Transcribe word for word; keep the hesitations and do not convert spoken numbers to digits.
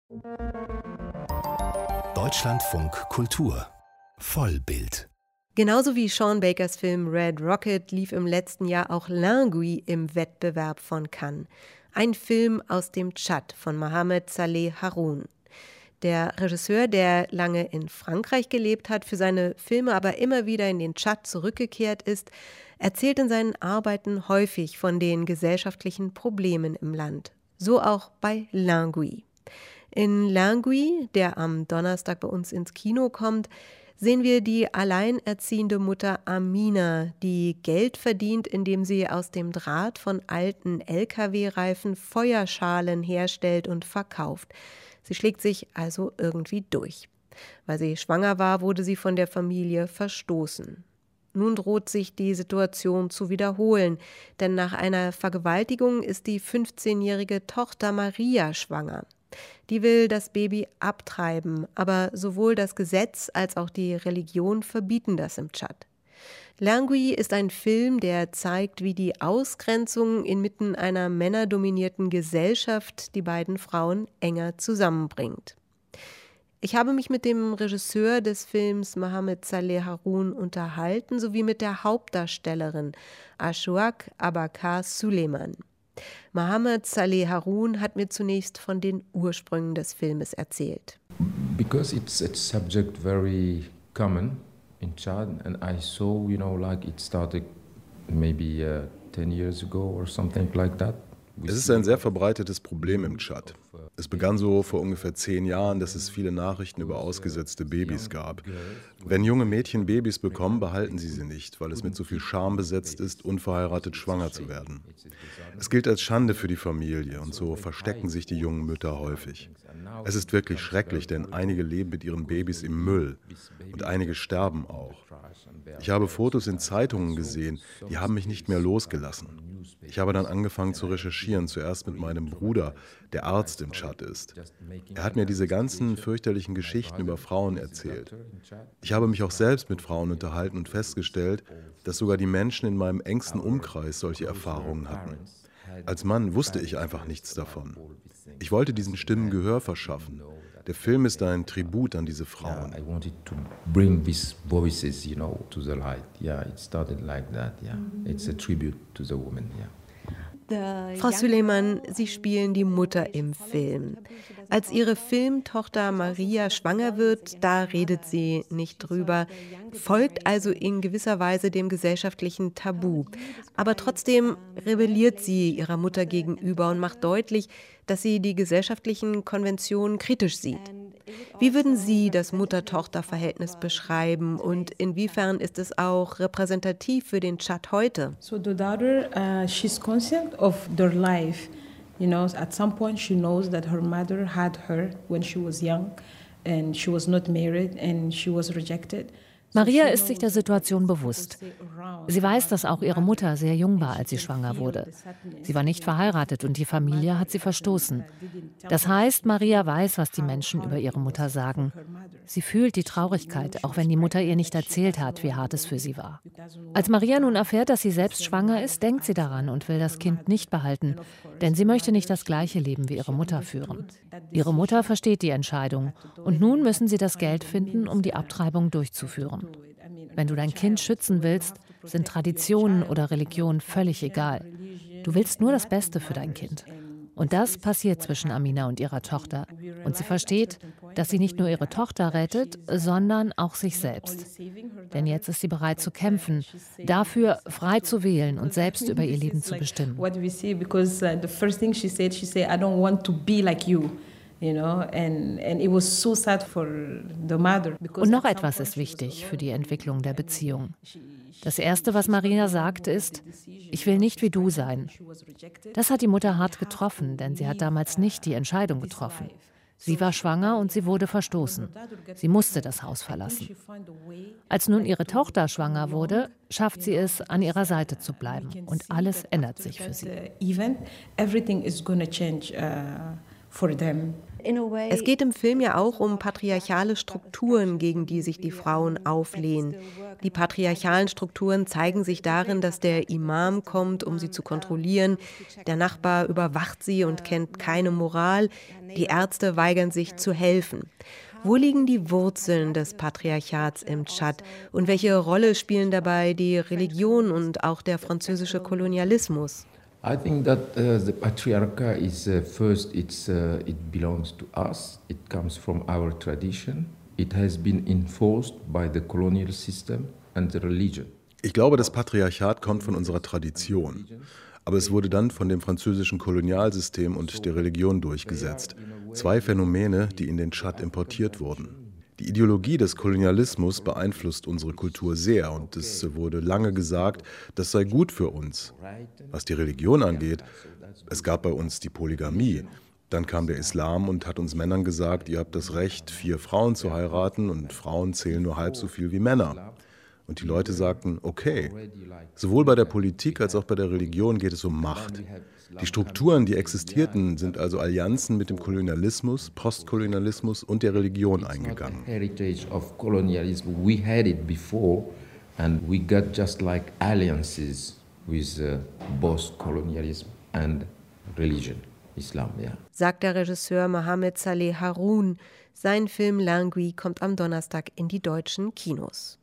Deutschlandfunk Kultur Vollbild. Genauso wie Sean Bakers Film Red Rocket lief im letzten Jahr auch L'Inguy im Wettbewerb von Cannes. Ein Film aus dem Tschad von Mohamed Saleh Haroun. Der Regisseur, der lange in Frankreich gelebt hat, für seine Filme aber immer wieder in den Tschad zurückgekehrt ist, erzählt in seinen Arbeiten häufig von den gesellschaftlichen Problemen im Land. So auch bei L'Inguy. In L'Inguy, der am Donnerstag bei uns ins Kino kommt, sehen wir die alleinerziehende Mutter Amina, die Geld verdient, indem sie aus dem Draht von alten L K W-Reifen Feuerschalen herstellt und verkauft. Sie schlägt sich also irgendwie durch. Weil sie schwanger war, wurde sie von der Familie verstoßen. Nun droht sich die Situation zu wiederholen, denn nach einer Vergewaltigung ist die fünfzehnjährige Tochter Maria schwanger. Die will das Baby abtreiben, aber sowohl das Gesetz als auch die Religion verbieten das im Tschad. L'Inguy ist ein Film, der zeigt, wie die Ausgrenzung inmitten einer männerdominierten Gesellschaft die beiden Frauen enger zusammenbringt. Ich habe mich mit dem Regisseur des Films Mohamed Saleh Haroun unterhalten, sowie mit der Hauptdarstellerin Ashouak Abakar Suleiman. Mohamed Saleh Haroun hat mir zunächst von den Ursprüngen des Filmes erzählt. Because it's a subject very common in Chad, and I saw, you know, like it started maybe uh, ten years ago or something like that. Es ist ein sehr verbreitetes Problem im Tschad. Es begann so vor ungefähr zehn Jahren, dass es viele Nachrichten über ausgesetzte Babys gab. Wenn junge Mädchen Babys bekommen, behalten sie sie nicht, weil es mit so viel Scham besetzt ist, unverheiratet schwanger zu werden. Es gilt als Schande für die Familie und so verstecken sich die jungen Mütter häufig. Es ist wirklich schrecklich, denn einige leben mit ihren Babys im Müll und einige sterben auch. Ich habe Fotos in Zeitungen gesehen, die haben mich nicht mehr losgelassen. Ich habe dann angefangen zu recherchieren, zuerst mit meinem Bruder, der Arzt im Tschad ist. Er hat mir diese ganzen fürchterlichen Geschichten über Frauen erzählt. Ich habe mich auch selbst mit Frauen unterhalten und festgestellt, dass sogar die Menschen in meinem engsten Umkreis solche Erfahrungen hatten. Als Mann wusste ich einfach nichts davon. Ich wollte diesen Stimmen Gehör verschaffen. Der Film ist ein Tribut an diese Frauen. I wanted to bring these voices, you know, to the light. Yeah, it started like that. Yeah, it's a tribute to the women. Yeah. Frau Suleiman, Sie spielen die Mutter im Film. Als Ihre Filmtochter Maria schwanger wird, da redet sie nicht drüber, folgt also in gewisser Weise dem gesellschaftlichen Tabu. Aber trotzdem rebelliert sie ihrer Mutter gegenüber und macht deutlich, dass sie die gesellschaftlichen Konventionen kritisch sieht. Wie würden Sie das Mutter-Tochter-Verhältnis beschreiben und inwiefern ist es auch repräsentativ für den Tschad heute? So the daughter, uh, she's conscious of their life. You know, at some point she knows that her mother had her when she was young and she was not married and she was rejected. Maria ist sich der Situation bewusst. Sie weiß, dass auch ihre Mutter sehr jung war, als sie schwanger wurde. Sie war nicht verheiratet und die Familie hat sie verstoßen. Das heißt, Maria weiß, was die Menschen über ihre Mutter sagen. Sie fühlt die Traurigkeit, auch wenn die Mutter ihr nicht erzählt hat, wie hart es für sie war. Als Maria nun erfährt, dass sie selbst schwanger ist, denkt sie daran und will das Kind nicht behalten, denn sie möchte nicht das gleiche Leben wie ihre Mutter führen. Ihre Mutter versteht die Entscheidung und nun müssen sie das Geld finden, um die Abtreibung durchzuführen. Wenn du dein Kind schützen willst, sind Traditionen oder Religionen völlig egal. Du willst nur das Beste für dein Kind. Und das passiert zwischen Amina und ihrer Tochter. Und sie versteht, dass sie nicht nur ihre Tochter rettet, sondern auch sich selbst. Denn jetzt ist sie bereit zu kämpfen, dafür frei zu wählen und selbst über ihr Leben zu bestimmen. Und noch etwas ist wichtig für die Entwicklung der Beziehung. Das Erste, was Maria sagt, ist, ich will nicht wie du sein. Das hat die Mutter hart getroffen, denn sie hat damals nicht die Entscheidung getroffen. Sie war schwanger und sie wurde verstoßen. Sie musste das Haus verlassen. Als nun ihre Tochter schwanger wurde, schafft sie es, an ihrer Seite zu bleiben. Und alles ändert sich für sie. Everything is going to change for them. Es geht im Film ja auch um patriarchale Strukturen, gegen die sich die Frauen auflehnen. Die patriarchalen Strukturen zeigen sich darin, dass der Imam kommt, um sie zu kontrollieren. Der Nachbar überwacht sie und kennt keine Moral. Die Ärzte weigern sich zu helfen. Wo liegen die Wurzeln des Patriarchats im Tschad und welche Rolle spielen dabei die Religion und auch der französische Kolonialismus? I think that uh, the patriarchy is uh, first it's uh, it belongs to us. It comes from our tradition. It has been enforced by the colonial system and the religion. Ich glaube, das Patriarchat kommt von unserer Tradition. Aber es wurde dann von dem französischen Kolonialsystem und der Religion durchgesetzt. Zwei Phänomene, die in den Tschad importiert wurden. Die Ideologie des Kolonialismus beeinflusst unsere Kultur sehr und es wurde lange gesagt, das sei gut für uns. Was die Religion angeht, es gab bei uns die Polygamie. Dann kam der Islam und hat uns Männern gesagt, ihr habt das Recht, vier Frauen zu heiraten und Frauen zählen nur halb so viel wie Männer. Und die Leute sagten, okay, sowohl bei der Politik als auch bei der Religion geht es um Macht. Die Strukturen, die existierten, sind also Allianzen mit dem Kolonialismus, Postkolonialismus und der Religion eingegangen. Heritage of colonialism, we had it before, and we got just like alliances with uh, both colonialism and religion, Islam, yeah. Sagt der Regisseur Mohamed Saleh Haroun. Sein Film Lingui kommt am Donnerstag in die deutschen Kinos.